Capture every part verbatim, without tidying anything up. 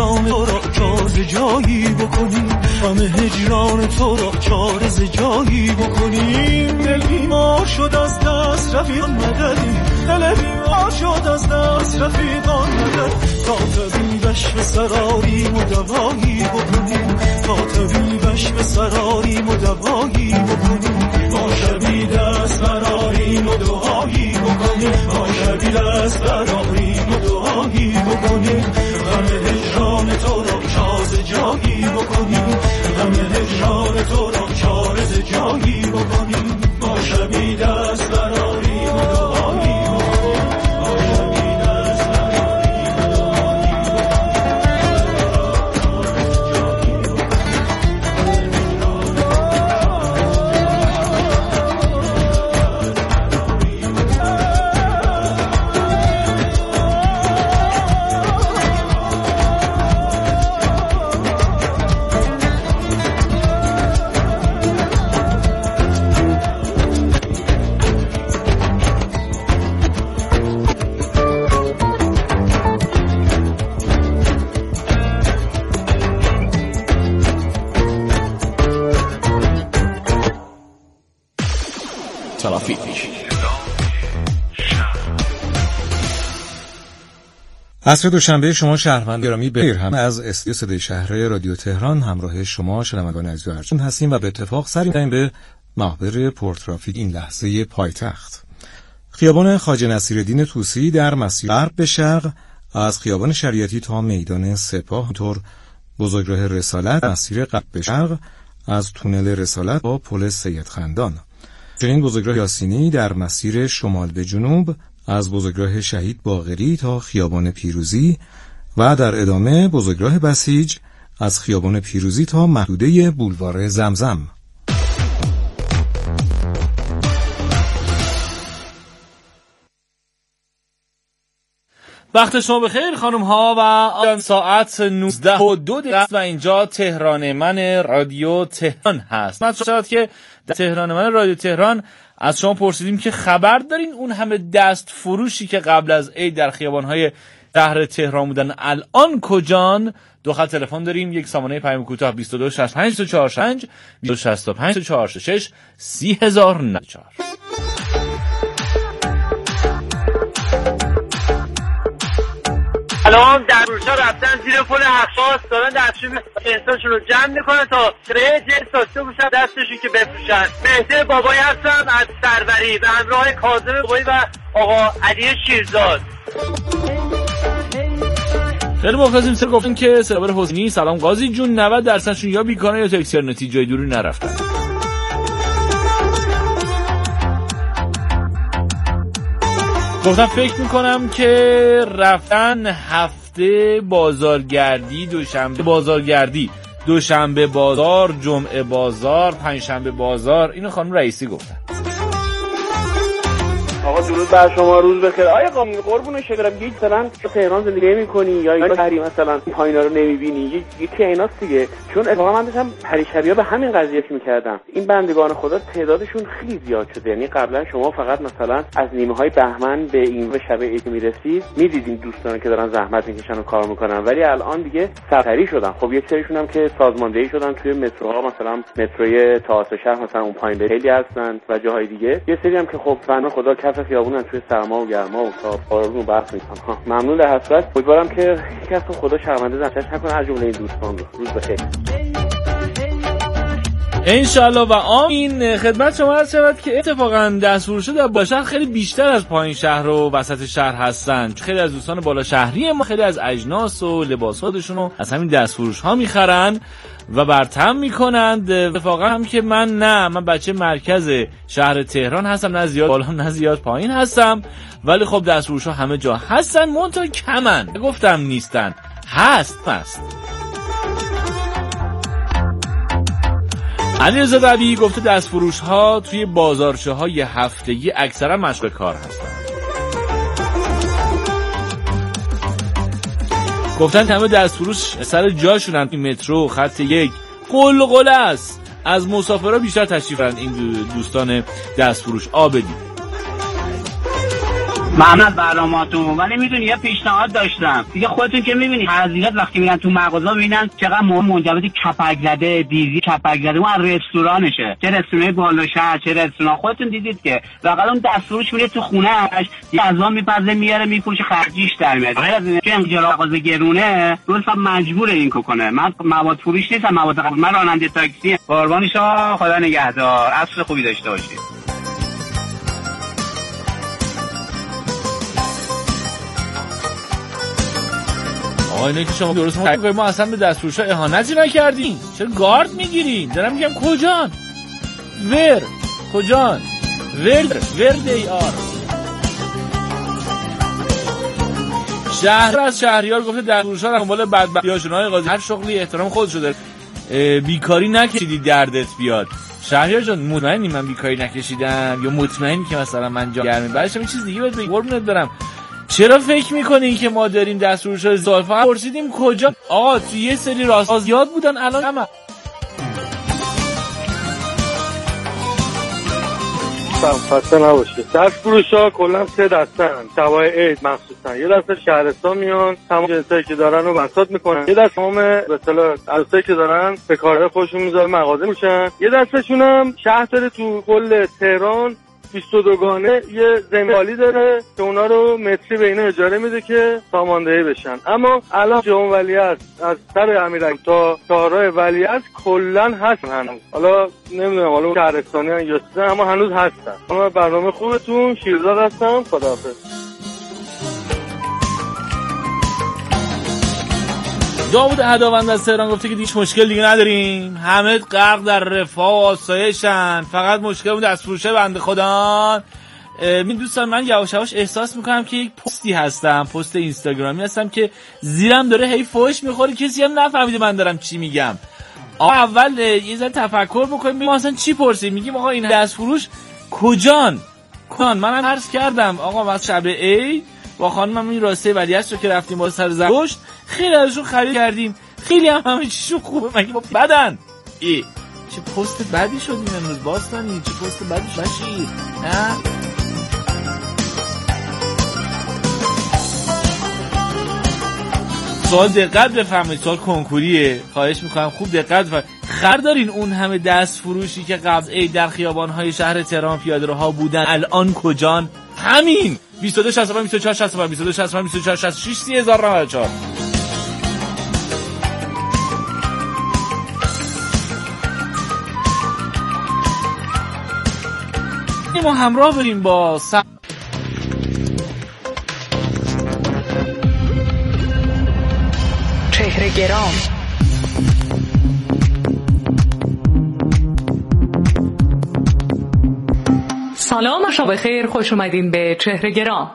هجران تو را جاز جایی بکنیم، غم هجران تو را جاز جایی بکنیم. دل بیمار شد از دست رفیقان مددی، دل بیمار شد از دست رفیقان مدد. تا طبیبش به سراریم و دوایی بکنیم، تا طبیبش به سراریم و دوایی بکنیم. ما شبی دست براریم و دعایی بکنیم، ما شبی دست براریم و دعایی بکنیم. غم هجران تو را جاز جایی بکنیم، غم هجران تو را جاز جایی بکنیم. ما شبی دست براریم و دعایی بکنیم، ما شبی دست براریم و دعایی عصر دوشنبه شما شهروند گرامی بخیر. هم از استودیو صدای شهر رادیو تهران همراه شما شنوندگان عزیز و ارجمند هستیم و به اتفاق سری می‌دهیم به محور پرترافیک این لحظه پایتخت. خیابان خواجه نصیرالدین طوسی در مسیر غرب به شرق از خیابان شریعتی تا میدان سپاه، طور بزرگراه رسالت مسیر غرب به شرق از تونل رسالت با پل سید خندان. چنین بزرگراه یاسینی در مسیر شمال به جنوب از بزرگراه شهید باقری تا خیابان پیروزی و در ادامه بزرگراه بسیج از خیابان پیروزی تا محدوده بولوار زمزم. وقت شما بخیر خانم ها و آن ساعت نوزده و دو دقیقه و اینجا تهران من رادیو تهران هست. من شاید که در تهران من رادیو تهران از شما پرسیدیم که خبر دارین اون همه دست فروشی که قبل از عید در خیابان‌های شهر تهران بودن الان کجان؟ دو خط تلفن داریم، یک سامانه پیام کوتاه بیست و دو شصت و پنج چهار پنج، بیست و دو شصت و پنج چهار شش، سی هزار و نود و چهار. الان در روشا رفتن زیر پل حقاس، دارن دستشون انسانشون رو جمع میکنن تا تره جنس ساسته بوشن دستشون که بفروشن. مهدی بابایی هستم از سروری به همراه کاظم بابایی و آقا علی شیرزاد. خیلی مخلصیم. سر گفتن که سرابر حسینی سلام قاضی جون، نود درصدشون یا بیکارن یا تکسیرنتی، جای دوری نرفتن. گفتم فکر میکنم که رفتن هفته بازارگردی، دوشنبه بازارگردی، دوشنبه بازار، جمعه بازار، پنجشنبه بازار. اینو خانم رئیسی گفتن. آقا درود بر شما، روز بخیر. آیا قربون شکرم یک مثلا تهران زندگی نمی‌کنی یا یا شهری مثلا پایینا رو نمی‌بینی؟ یکی ایناست دیگه. چون اتفاقا من داشتم پریشبیا به همین قضیه فکر می‌کردم. این بندگان خدا تعدادشون خیلی زیاد شده. یعنی قبلا شما فقط مثلا از نیمه‌های بهمن به این به شب عید می‌رسید می‌دیدین دوستان که دارن زحمت می‌کشن و کار می‌کنن، ولی الان دیگه سفری شدن. خب یک سریشون هم که سازماندهی شدن توی متروها، مثلا متروی تئاتر شهر مثلا اون پایین خیلی هستن و جاهای دیگه. یه سری هم که خب فنا خدا کف خیابونن توی سرما و گرما و تاب بارون برف میکنن. ممنون در حسرت. امیدوارم که یک از خدا شرمنده زنش نکنه از جمله این دوستان رو. روز بخیر. انشالله و آمین. خدمت شما عرض شود که اتفاقا دستفروشا در بالا شهر خیلی بیشتر از پایین شهر و وسط شهر هستن. خیلی از دوستان بالا شهری ما خیلی از اجناس و لباساتشون رو از همین دستفروش ها میخرن و برتم میکنند. اتفاقا هم که من نه من بچه مرکز شهر تهران هستم، نه زیاد بالا نه زیاد پایین هستم، ولی خب دستفروش ها همه جا هستن، منتها کمن. گفتم نیستن، هست هست. علیرضا دبی گفته دستفروش ها توی بازارچه های هفتگی اکثرا مشغول کار هستن. گفتن همه دستفروش سر جاشونن. این مترو خط یک قلقله است، از مسافرها بیشتر تشریف دارن این دوستان دستفروش. آبدی ممنون از برنامه‌تون. ولی میدونی یه پیشنهاد داشتم دیگه، خودتون که میبینید حضرت وقتی میرن تو مغازه میبینن چقدر مهم منجمد کپک زده، دیزی کپک زده، اون رستورانشه، چه رستوران بالا شهر چه رستوران. خودتون دیدید که واقعا اون دستفروش میره تو خونه‌اش یه غذا میپزه میاره میفروشه، خرجیش در میاد. غیر از اینکه اینجا مغازه گرونه، روز مجبوره این کنه. من مواد فروش نیستم، مواد قبول. من راننده تاکسی. قربان شما، خدا نگهدار، عصر خوبی داشته باشید. آقا اینه که شما درست ما ما اصلا به دستفروشا اهانتی نکردیم، چرا گارد میگیرین؟ دارم میگم کجان؟ ور کجان؟ ورد ورد ای آر. شهر از شهریار گفته دستفروشا دنبال بدبختیاشون. های قاضی هر شغلی احترام خودشو داره، بیکاری نکشیدی دردت بیاد. شهریار جان مطمئنی من بیکاری نکشیدم یا مطمئنی که مثلا من جا گرمه؟ بعدش یه چیز دیگه بهت بگم قربونت برم. چرا فکر میکنین که ما داریم دستفروشا زال؟ فقط پرسیدیم کجا. آقا تو یه سری راست زیاد بودن، الان همه خسته نباشید. دستفروشا کلا سه دستن، شبای عید مخصوصا. یه دسته شهرستان میان تمام جنسایی که دارن رو بساط میکنن، یه دسته تمام به اصطلاح عروسایی که دارن به کارهای خودشون میذارن مغازه میشن، یه دستهشون هم شهر داره تو کل تهران بیست و دو گانه یه زمینی داره که اونا رو متری به اینا اجاره میده که ساماندهی بشن. اما الان جمع ولیعصر از سر امیرک تا شهرهای ولیعصر کلا هست هنوز. حالا نمیدونم حالا شهرستانیان یا چیزا، اما هنوز هستن. اما برنامه خوبتون، شیرزاد هستم، خداحافظ. داوود عداوند از تهران گفته که هیچ مشکل دیگه نداریم، همه غرق در رفاه و آسایشن، فقط مشکل اون دستفروشه بنده خدا. من دوستان من یواش یواش احساس میکنم که یک پستی هستم، پست اینستاگرامی هستم که زیرم داره هی فوش میخوره، کسی هم نفهمیده من دارم چی میگم. آقا اول یه ذره تفکر بکنیم، ما اصلا چی پرسیم؟ میگیم آقا این دستفروش کجان؟ کجان؟ منم عرض کردم آقا ما شب عید با خانمم این راسته ولیعصر رو که رفتیم با سر زرتشت خیلی ازشون خرید کردیم، خیلی هم همه چیشون خوبه، مگه با بدن؟ ای چه پست بدی شدیم امروز باستانی، چه پست بدی بشیر نه؟ سوال دقت بفهمید، سوال کنکوریه، خواهش میکنم خوب دقت بفهمید. خر دارین اون همه دست فروشی که قبل عید در خیابان‌های شهر تهران پیاده‌روها بودن الان کجان؟ همین بیست و دو شصت و پنج بیست و چهار شصت و پنج بیست و دو شصت و پنج بیست و چهار شصت و شش سی هزار و نود و چهار. ما همراه بریم با س... چهره گرام. سلام و شب خیر، خوش اومدین به چهره گرام.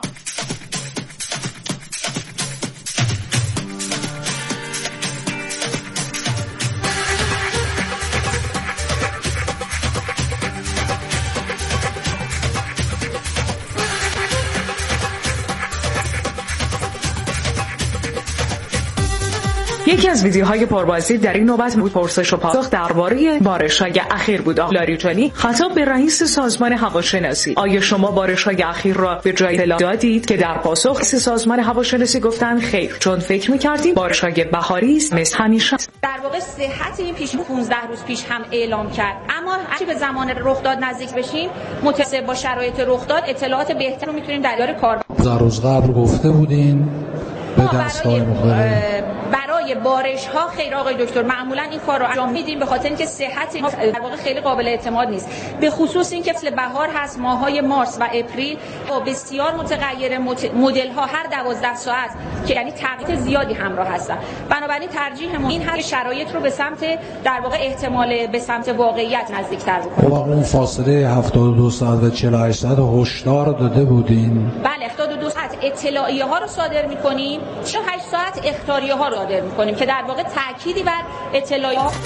یکی از ویدیوهای پربازدید در این نوبت بود پرسش و پاسخ درباره بارش‌های اخیر بود. لاریجانی خطاب به رئیس سازمان هواشناسی: آیا شما بارش‌های اخیر را به جای اطلاع دادید؟ که در پاسخ رئیس سازمان هواشناسی گفتن خیر، چون فکر می‌کردیم بارش‌های بهاری است مثل همیشه. در واقع صحت این پیش پانزده روز پیش هم اعلام کرد، اما اگه به زمان رخ داد نزدیک بشیم متأسف با شرایط رخ داد اطلاعات بهتر رو می‌تونیم در اختیار کار. روز قبل گفته بودین به دستگاه مخابرات برای بارش ها خیر آقای دکتر معمولا این کار رو انجام میدیم به خاطر اینکه صحت اینها در واقع خیلی قابل اعتماد نیست، به خصوص اینکه فصل بهار هست، ماهای مارس و اپریل با بسیار متغیر مدل ها هر دوازده ساعت که یعنی تغییر زیادی همراه هستن. بنابراین ترجیحمون این هست شرایط رو به سمت در واقع احتمال به سمت واقعیت نزدیک‌تر بکنیم. اون فاصله هفتاد و دو ساعت و چهل و هشت ساعت هشدار داده بودین؟ بله، هفتاد و دو ساعت اطلاعیه ها رو صادر می‌کنیم، چهل و هشت ساعت اخطاریه ها رو صادر می‌کنیم که در واقع تأکیدی بر اطلاعیه ها.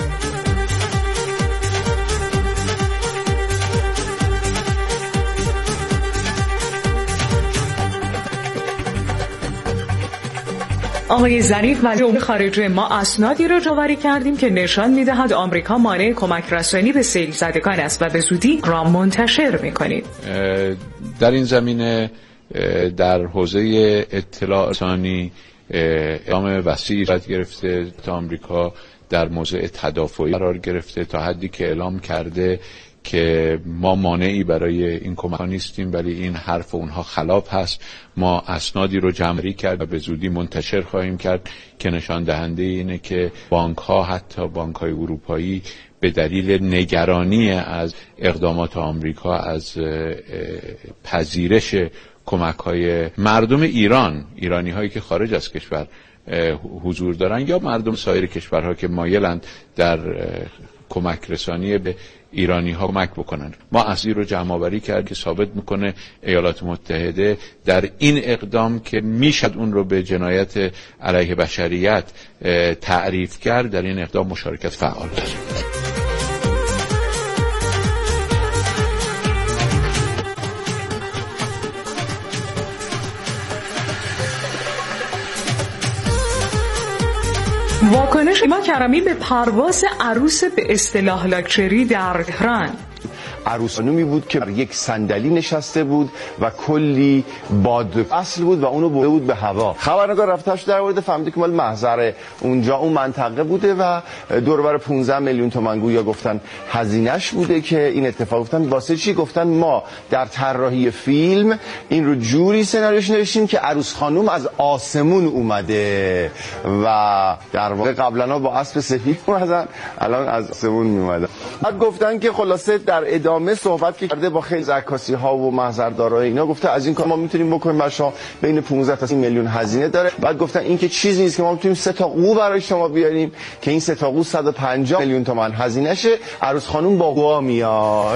آقای ظریف وزیر امور خارجه: ما اسنادی را جاری کردیم که نشان می‌دهد آمریکا مانع کمک رسانی به سیل زدگان است و به زودی را منتشر می‌کنیم. در این زمینه در حوزه اطلاع رسانی اقدام وسیعی صورت گرفته تا آمریکا در موضع تدافعی قرار گرفته تا حدی که اعلام کرده که ما مانعی برای این کمک نیستیم، ولی این حرف اونها خلاف هست. ما اسنادی رو جمع‌آوری کرد و به زودی منتشر خواهیم کرد که نشان دهنده اینه که بانک ها، حتی بانک های اروپایی، به دلیل نگرانی از اقدامات آمریکا از پذیرش کمک های مردم ایران، ایرانی هایی که خارج از کشور حضور دارن یا مردم سایر کشورها که مایلند در کمک رسانی به ایرانی ها کمک بکنن، ما اصلی رو جمع آوری کرد که ثابت میکنه ایالات متحده در این اقدام که میشد اون رو به جنایت علیه بشریت تعریف کرد، در این اقدام مشارکت فعال داره. واکنش ایما کرمی به پرواز عروس به اصطلاح لاکچری در تهران. عروس خانومی بود که بر یک صندلی نشسته بود و کلی باد اصل بود و اونو برده بود به هوا. خبرنگار رفتش در مورد فهمیده که مال محضر اونجا اون منطقه بوده و دور و بر پانزده میلیون تومان گویا گفتن هزینه‌اش بوده که این اتفاق گفتن. واسه چی گفتن؟ ما در طراحی فیلم این رو جوری سناریوش نوشتیم که عروس خانوم از آسمون اومده و در واقع قبلا با اسب سفید اومدن، الان از آسمون میومدن. بعد گفتن که خلاصه در ادامه صحبت که کرده با خیلی عکاسی ها و محضردارای اینا، گفته از این کار ما میتونیم بکنیم، باشا بین پانزده تا سی میلیون هزینه داره. بعد گفتن این که چیزی نیست که ما میتونیم سه تا قو برای شما بیاریم که این سه تا قو صد و پنجاه میلیون تومان هزینه شه، عروس خانم با قوا میاد.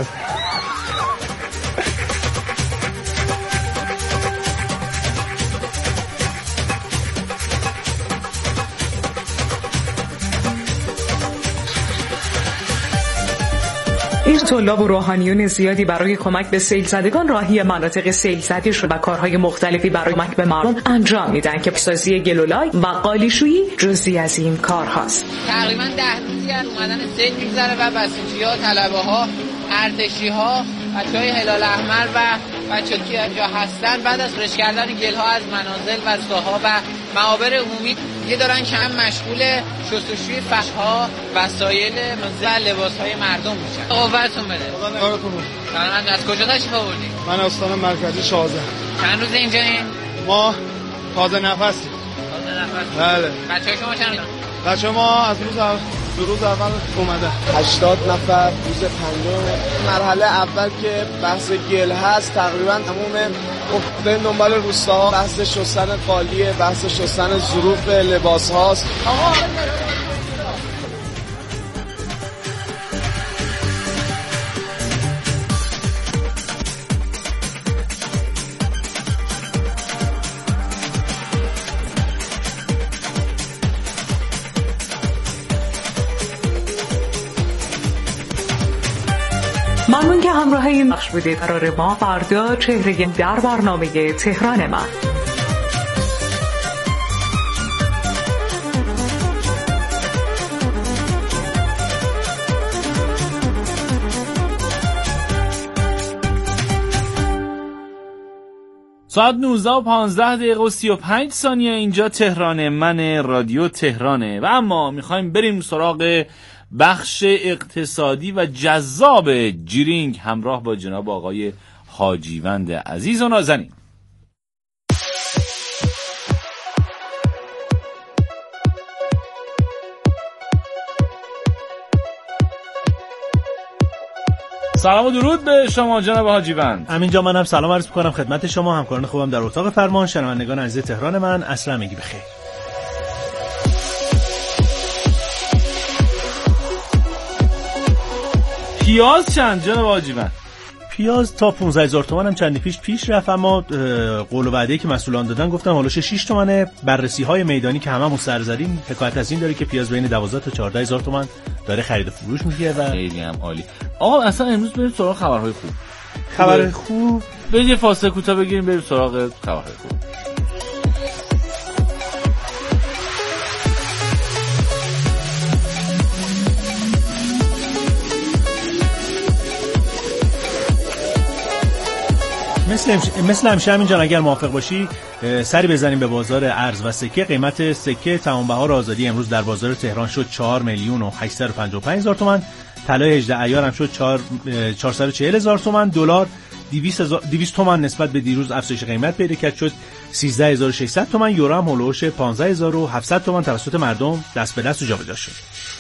این طلاب و روحانیون زیادی برای کمک به سیل زدگان راهی مناطق سیل زده شد و کارهای مختلفی برای کمک به مردم انجام میدن که سازی گلولای و قالیشویی جزئی از این کار هاست. تقریبا ده روزی از اومدن سیل میگذره و بسیجی‌ها، طلبه‌ها، ارتشی‌ها، بچه‌های هلال احمر و بچه‌ها که اینجا هستن بعد از فرش کردن گل‌ها از منازل و ساحات و معابر عمومی یه دارن کم مشغول شستشوی فرش‌ها، وسایل و لباس‌های مردم میشن. قوتتون بده. کارتون. من از کجا تشریف آوردید؟ من استان مرکزی شازده. چند روز اینجایین؟ ما تازه نفسیم. تازه نفس. بله. بچه‌ها شما چند؟ بچه ما از روز اول دو روز اول اومده هشتاد نفر. روز پنجم مرحله اول که بحث گل هست تقریبا تموم افتادن دنبال روستاها، بحث شستن قالیه، بحث شستن ظروف لباس هاست. ممنون که همراه این بخش بودید. قرار ما فردا چهره در برنامه تهران من. ساعت نوزده و پانزده دقیقه و سی و پنج ثانیه اینجا تهران من، رادیو تهرانه. و اما میخوایم بریم سراغ بخش اقتصادی و جذاب جیرینگ همراه با جناب آقای حاجیوند عزیز و نازنین. سلام و درود به شما جناب حاجیوند. همینجا منم سلام عرض می‌کنم خدمت شما، همکاران خوبم در اتاق فرمان، شنوندگان عزیز تهران من، عصر میگی بخیر. پیاز چند جناب حاجیوند؟ پیاز تا پانزده هزار تومان هم چندی پیش پیش رفت، اما قول و وعده‌ای که مسئولان دادن گفتن هولوش شش تومنه. بررسی‌های میدانی که هممون سر زدیم حکایت از این داره که پیاز بین دوازده تا چهارده هزار تومان داره خرید و فروش میشه و خیلی هم عالی. آقا اصلا امروز بریم سراغ خبرهای خوب. خبر خوب بریم یه فاصله کوتاه بگیریم بریم سراغ خبرهای خوب. مثل مثل مثل همیشه همینجا اگر موافق باشی سری بزنیم به بازار ارز و سکه. قیمت سکه تمام بهار آزادی امروز در بازار تهران شد چهار میلیون و هشتصد و پنجاه و پنج هزار تومان. طلای هجده عیار هم شد چهارصد و چهل هزار تومان. دلار دویست تومان نسبت به دیروز افزایش قیمت پیدا کرد، شد سیزده هزار و ششصد تومان. یورو هم هولوش پانزده هزار و هفتصد تومان توسط مردم دست به دست و جابجا شد.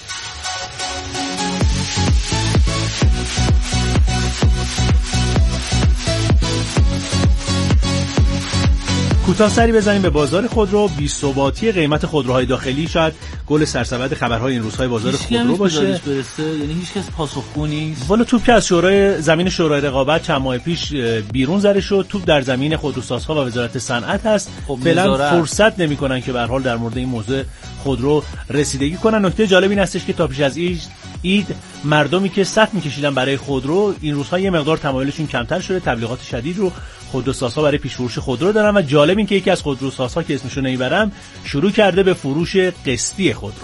کوتاه سری بزنیم به بازار خودرو. بی‌ثباتی قیمت خودروهای داخلی شاید گل سرسبد خبرهای این روزهای بازار خودرو باشه. یعنی هیچ کس پاسخگو نیست. والا توپ که از شورای زمین شورای رقابت چند ماه پیش بیرون زده شد، توپ در زمین خودروسازها و وزارت صنعت هست. خب فعلا فرصت نمی‌کنن که به هر حال در مورد این موضوع خودرو رسیدگی کنن. نکته جالب این هستش که تا پیش از عید مردمی که صف می‌کشیدن برای خودرو این روزها یه مقدار تمایلشون کمتر شده. تبلیغات شدید رو خودروسازها برای پیش‌فروش خودرو دارن و جالب این که یکی از خودروسازها که اسمشو نمیبرم شروع کرده به فروش قسطی خودرو.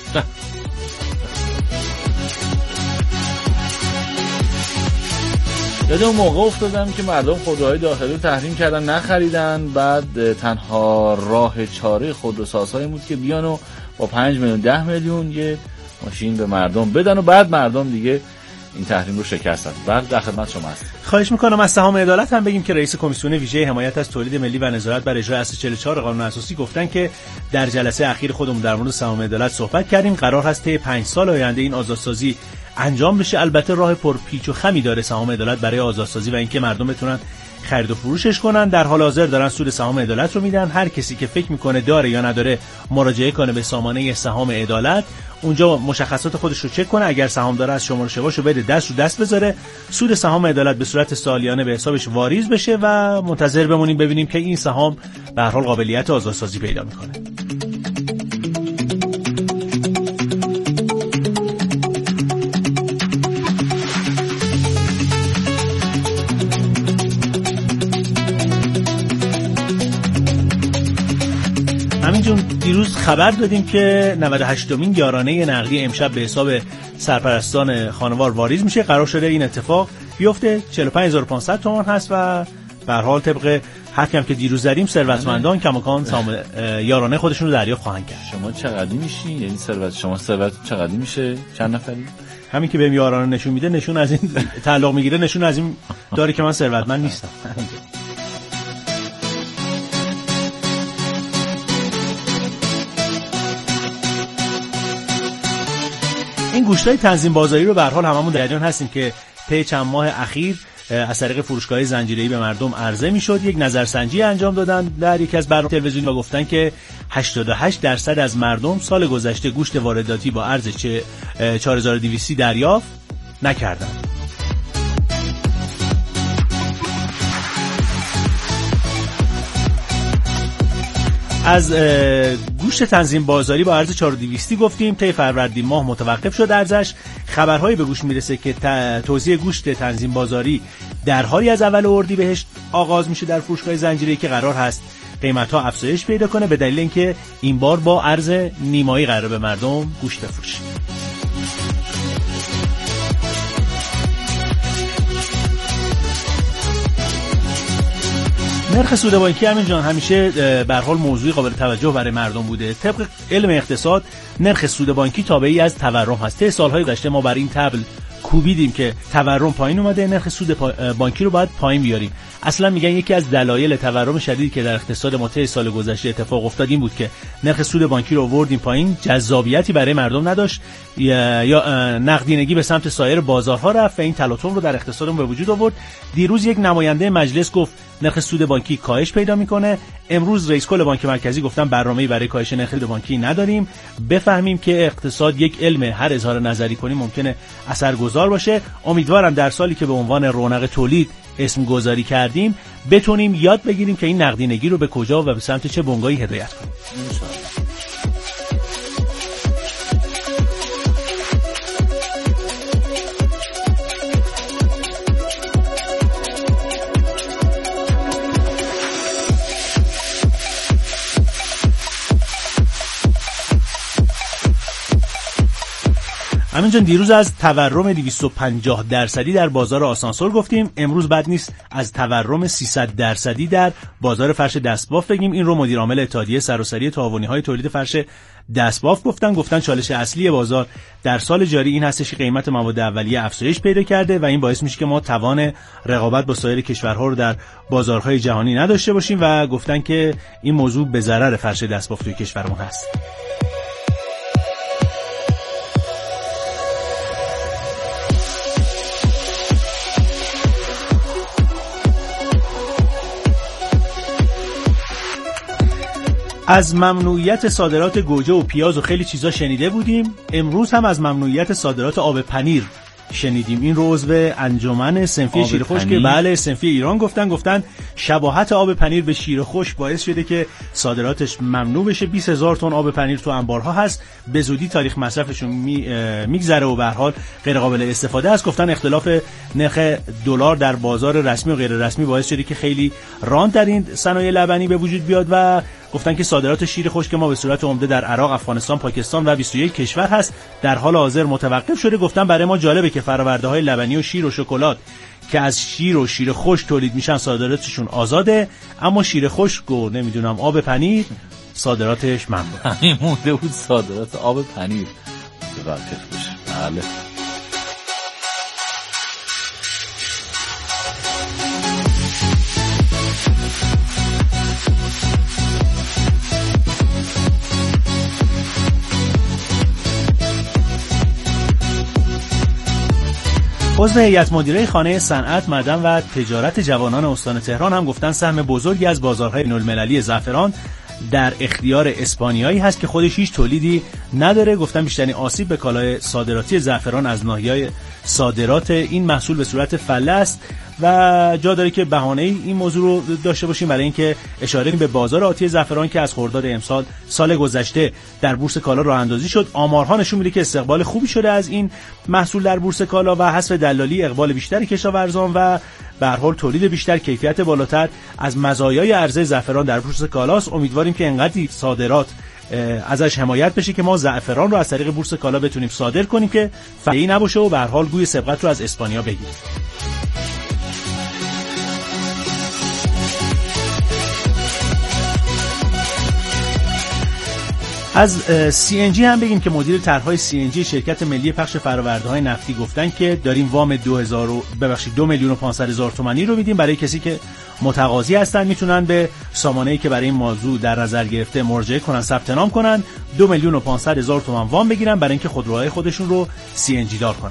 یاد اون موقع افتادم که مردم خودروهای داخلی رو تحریم کردن نخریدن، بعد تنها راه چاره خودروسازها این بود که بیان و با پنج میلیون ده میلیون یه ماشین به مردم بدن و بعد مردم دیگه این تحریم رو شکستن. بعد در خدمت شما هست. خواهش میکنم از سهام عدالت هم بگیم که رئیس کمیسیون ویژه حمایت از تولید ملی و نظارت بر اجرای اصل چهل و چهار قانون اساسی گفتن که در جلسه اخیر خودمون در مورد سهام عدالت صحبت کردیم. قرار هست طی پنج سال آینده این آزادسازی انجام بشه. البته راه پرپیچ و خمی داره سهام عدالت برای آزادسازی و اینکه مردم بتونن خرید و فروشش کنن. در حال حاضر دارن سود سهام عدالت رو میدن. هر کسی که فکر میکنه داره یا نداره مراجعه کنه به سامانه سهام عدالت، اونجا مشخصات خودش رو چک کنه. اگر سهام داره از شماره شواشو بده دست رو دست بذاره، سود سهام عدالت به صورت سالیانه به حسابش واریز بشه و منتظر بمونیم ببینیم که این سهام به هر حال قابلیت آزادسازی پیدا میکنه. همینجون دیروز خبر دادیم که نود و هشتمین یارانه نقدی امشب به حساب سرپرستان خانوار واریز میشه. قرار شده این اتفاق بیفته. چهل و پنج هزار و پانصد تومان هست و به هر حال طبق حرفی هم که دیروز زدیم ثروتمندان کماکان سام یارانه خودشون رو دریافت خواهند کرد. شما چقدر میشی؟ یعنی ثروت شما ثروت چقدر میشه؟ چند نفری؟ همین که بهم یارانه نشون میده نشون از این تعلق میگیره، نشون از این داره که من ثروتمند نیستم. این گوشت‌های تنظیم بازاری رو به هر حال هممون در جریان هستیم که طی چند ماه اخیر از طریق فروشگاه‌های زنجیره‌ای به مردم عرضه می‌شد. یک نظرسنجی انجام دادن در یک از برنامه‌های تلویزیونی و گفتن که هشتاد و هشت درصد از مردم سال گذشته گوشت وارداتی با ارز چهار هزار و دویست دریافت نکردند. از گوشت تنظیم بازاری با ارز چهار هزار و دویست گفتیم. طی فروردین ماه متوقف شد ارزش. خبرهایی به گوش میرسه که توزیع گوشت تنظیم بازاری در حالی از اول اردیبهشت آغاز میشه در فروشگاه زنجیره‌ای که قرار هست قیمت‌ها افزایش پیدا کنه به دلیل اینکه این بار با ارز نیمایی قرار به مردم گوشت بفروشه. نرخ سود بانکی همین جان همیشه به هر حال موضوعی قابل توجه برای مردم بوده. طبق علم اقتصاد نرخ سود بانکی تابعی از تورم هست. طی سالهای گذشته ما بر این تبل کوبیدیم که تورم پایین اومده، نرخ سود بانکی رو باید پایین بیاریم. اصلا میگن یکی از دلایل تورم شدیدی که در اقتصاد ما طی سال گذشته اتفاق افتاد این بود که نرخ سود بانکی رو آوردیم پایین، جذابیتی برای مردم نداشت یا, یا نقدینگی به سمت سایر بازارها رفت و این تلاطم رو در اقتصادمون به وجود آورد. دیروز یک نماینده مجلس گفت نرخ سود بانکی کاهش پیدا میکنه. امروز رئیس کل بانک مرکزی گفتن برنامه‌ای برای کاهش نرخ سود بانکی نداریم. بفهمیم که اقتصاد یک علم، هر اظهار نظری کنیم ممکنه اثرگذار باشه. امیدوارم در سالی که به عنوان رونق تولید اسم گذاری کردیم بتونیم یاد بگیریم که این نقدینگی رو به کجا و به سمت چه بنگاهی هدایت کنیم. همین جان دیروز از تورم دویست و پنجاه درصدی در بازار آسانسور گفتیم، امروز بد نیست از تورم سیصد درصدی در بازار فرش دستباف بگیم. این رو مدیر عامل اتحادیه سراسری تعاونی‌های تولید فرش دستباف گفتن. گفتن چالش اصلی بازار در سال جاری این هستش که قیمت مواد اولیه افزایش پیدا کرده و این باعث میشه که ما توان رقابت با سایر کشورها رو در بازارهای جهانی نداشته باشیم و گفتن که این موضوع به ضرر فرش دستباف توی کشورمون هست. از ممنوعیت صادرات گوجه و پیاز و خیلی چیزا شنیده بودیم. امروز هم از ممنوعیت صادرات آب پنیر شنیدیم. این رو عضو انجمن صنفی شیر خشک که بله صنفی ایران گفتن گفتن شباهت آب پنیر به شیر خشک باعث شده که صادراتش ممنوع بشه. بیست هزار تن آب پنیر تو انبارها هست، به زودی تاریخ مصرفشون میگذره و به هر حال غیر قابل استفاده است. گفتن اختلاف نرخ دلار در بازار رسمی و غیر رسمی باعث شده که خیلی رانت در این صنایع لبنی به وجود بیاد و گفتن که صادرات شیر خشک ما به صورت عمده در عراق، افغانستان، پاکستان و بیست و یک کشور هست در حال حاضر متوقف شده. گفتن برای ما جالبه که فرآورده‌های لبنی و شیر و شکلات که از شیر و شیر خشک تولید میشن صادراتشون آزاده، اما شیر خشک و نمیدونم آب پنیر صادراتش ممنوع. همین مونده بود صادرات آب پنیر متوقف بشه. بله. عضو هیئت مدیره خانه صنعت، معدن و تجارت جوانان استان تهران هم گفتن سهم بزرگی از بازارهای بین‌المللی زعفران در اختیار اسپانیایی هست که خودش هیچ تولیدی نداره. گفتن بیشترین آسیب به کالای صادراتی زعفران از ناحیه صادرات این محصول به صورت فله است و جا داره که بهانه این موضوع رو داشته باشیم برای اینکه اشاره به بازار آتی زعفران که از خرداد امسال سال گذشته در بورس کالا راه اندازی شد. آمارها نشون میده که استقبال خوبی شده از این محصول در بورس کالا و حذف دلالی اقبال بیشتر کشاورزان و به هر حال تولید بیشتر، کیفیت بالاتر از مزایای عرضه زعفران در بورس کالاست. امیدواریم که انقدر صادرات ازش حمایت بشه که ما زعفران رو از طریق بورس کالا بتونیم صادر کنیم که فعلی نباشه و به هر حال گوی سبقت رو از اسپانیا بگیریم. از سی ان جی هم بگیم که مدیر طرح‌های سی ان جی شرکت ملی پخش فرآورده‌های نفتی گفتن که داریم وام دو هزار ببخشید دو میلیون و پانصد هزار تومانی رو میدیم برای کسی که متقاضی هستن میتونن به سامانه‌ای که برای این موضوع در نظر گرفته مراجعه کنن، ثبت نام کنن، دو میلیون و پانصد هزار تومان وام بگیرن برای اینکه خودروهای خودشون رو سی ان جی دار کنن.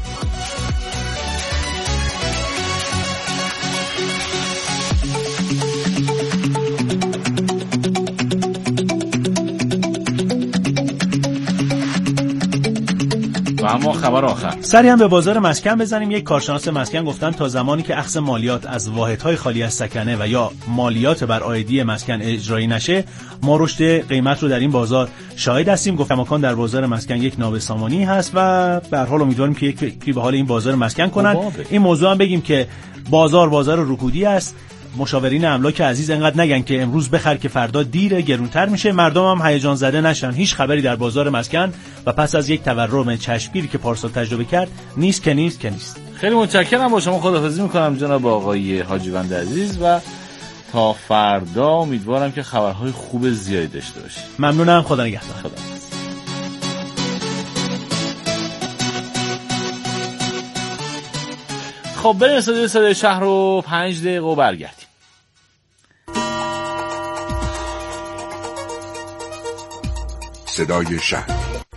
اما خبر آخر سری هم به بازار مسکن بزنیم. یک کارشناس مسکن گفتن تا زمانی که اخذ مالیات از واحدهای خالی از سکنه و یا مالیات بر عایدی مسکن اجرایی نشه ما رشد قیمت رو در این بازار شاهد هستیم. گفت کماکان در بازار مسکن یک نابسامانی هست و به هر حال امیدواریم که یک فکری به حال این بازار مسکن کنن. این موضوع هم بگیم که بازار بازار رکودی است. مشاورین املاک عزیز انقدر نگن که امروز بخر که فردا دیره، گرونتر میشه. مردم هم هیجان زده نشن. هیچ خبری در بازار مسکن و پس از یک تورم چشمگیری که پارسال تجربه کرد نیست که نیست که نیست. خیلی متشکرم، با شما خداحافظی میکنم جناب آقای حاجیوند عزیز و تا فردا امیدوارم که خبرهای خوب زیادی داشته باشید. ممنونم، خدا نگهدار. خدا. خب بریم صدای صدای شهر رو پنج دقیقه و برگردیم. صدای شهر.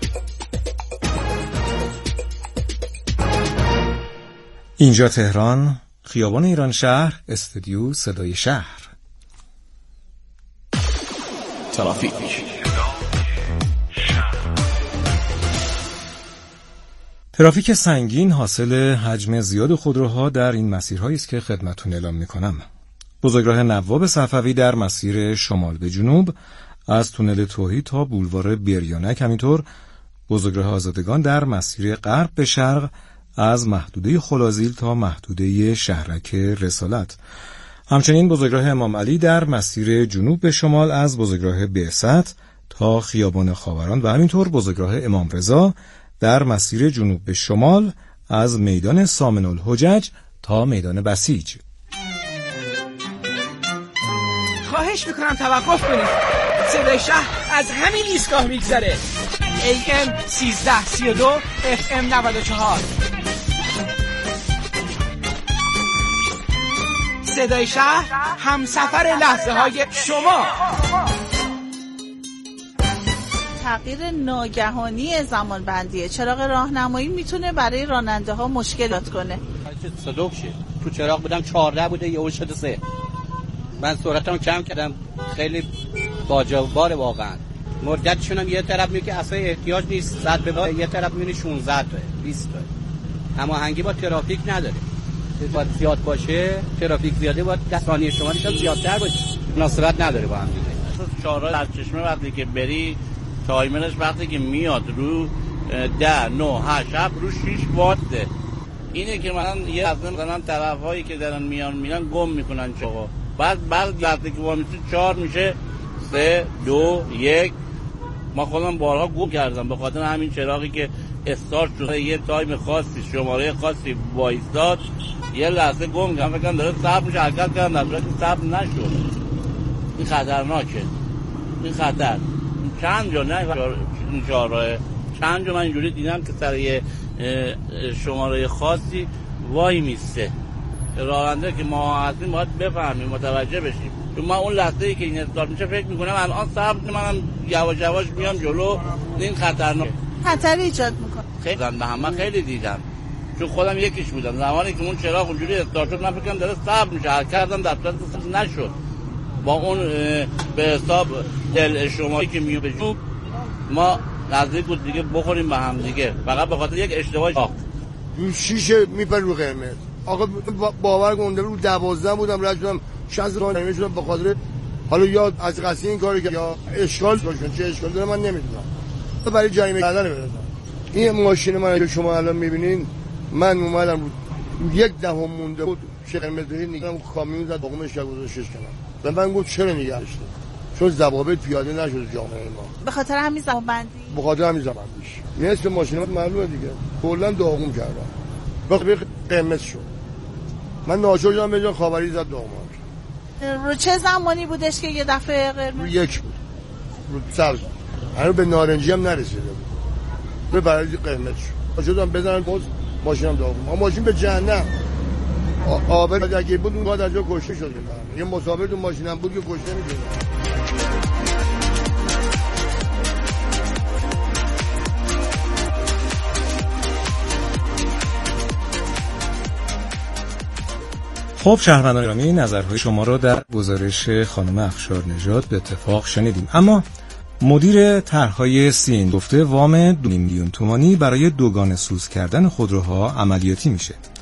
اینجا تهران، خیابان ایران شهر، استودیو صدای شهر. ترافیک. ترافیک سنگین حاصل حجم زیاد خودروها در این مسیرهایی است که خدمتتون اعلام می‌کنم. بزرگراه نواب صفوی در مسیر شمال به جنوب از تونل توحید تا بولوار بریانک، همینطور بزرگراه آزادگان در مسیر غرب به شرق از محدوده خلازیل تا محدوده شهرک رسالت. همچنین بزرگراه امام علی در مسیر جنوب به شمال از بزرگراه بعثت تا خیابان خاوران و همینطور بزرگراه امام رضا در مسیر جنوب به شمال از میدان سامن الحجج تا میدان بسیج. خواهش میکنم توقف کنید. صدای شهر از همین ایستگاه میگذره. ای ام سیزده سی و دو اف ام نود و چهار. صدای شهر همسفر لحظه های شما. تغییر ناگهانی زمان بندیه چراغ راهنمایی میتونه برای راننده ها مشکلات کنه. صدوق شه تو چراغ بودم چهارده بوده یهو شده سه. من سرعتمو کم کردم، خیلی باجاباره واقعا. مدتشون هم یه طرف میگه که اصلا احتیاج نیست صد به بعد، یه طرف میبینی شانزده تا بیست تا. اما هنگی با ترافیک نداره. باید زیاد باشه، ترافیک زیاده باید ده ثانیه شما نیست زیادتر باشه. مناسبت نداره با هم دیگه. چهارراه در چشمه وقتی که بری تایمرش وقتی که میاد رو ده نه هشت رو شش واته. اینه که مثلا یه از مثلا طرفایی که دارن میان میرن گم میکنن چاقا. بعد بعد وقتی که واسه چهار میشه سه دو یک. ما خودم بارها گم کردم به خاطر همین چراغی که استارت شده یه تایم خاصی شماره خاصی وایستاد یه لحظه گم کردم، فکر کنم داره صبر میشه حرکت کردم در صورتی صبر نشد. این خطرناکه، این خطر. چند جا نه این چهارراه چند جا من اینجوری دیدم که سر یه شماره خاصی وای میسته. راننده که ما هستیم باید بفهمیم متوجه بشیم. چون من اون لحظه ای که این استارت میشه فکر میکنم الان صبر منم یواش یواش میام جلو. این خطرناک، خطر ایجاد میکنه. خیلی به همه خیلی دیدم چون خودم یکیش بودم. زمانی که اون چراغ اونجوری استارت شد من فکر کردم داره صبر میشه حرکت کردم در صورتی صبر نشد. با اون به حساب دل شمایی که میو به جوب ما نزدیک بود دیگه بخوریم به هم دیگه فقط به خاطر یک اشتباه. آخ رو شیشه میپر رو قرمز. آقا باور کنده رو دوازده بودم رد شدم شانس قانونی شدم به خاطر حالا یا از قصد این کاری که یا اشکال داشتن چه اشکال داره من نمیدونم. برای جریمه کردن برسن. این ماشین من که شما الان میبینین من اومدم رو یک دهم مونده بود چه قرمز دیدم کامیون زد باقومش گذاشتش کنم. و من گفت چرا نگه داشتم؟ چون ضوابط پیاده نشده جامعه ما. به خاطر همین زمان بندی. به خاطر همین زمان بندیش. نصف ماشین من معلومه دیگه. کلا داغون کردم. وقتی قرمز شد. من ناچار شدم به جای خاوری زد داغون. رو چه زمانی بودش که یه دفعه قرمز؟ رو یک بود. رو سبز. هنوز به نارنجی هم نرسیده بود. به برای قرمز شد. شدم بزنن باز ماشینم داغون. ما ماشین به جهنم. آبر اگه بود اون بعد از جا کشته شد. یه مسافر تو ماشینم بود که کشته می‌شد. خب شهروندان گرامی، نظرهای شما را در گزارش خانم افشار نژاد به اتفاق شنیدیم. اما مدیر طرح‌های سین گفته وام دو میلیون تومانی برای دوگانه سوز کردن خودروها عملیاتی میشه.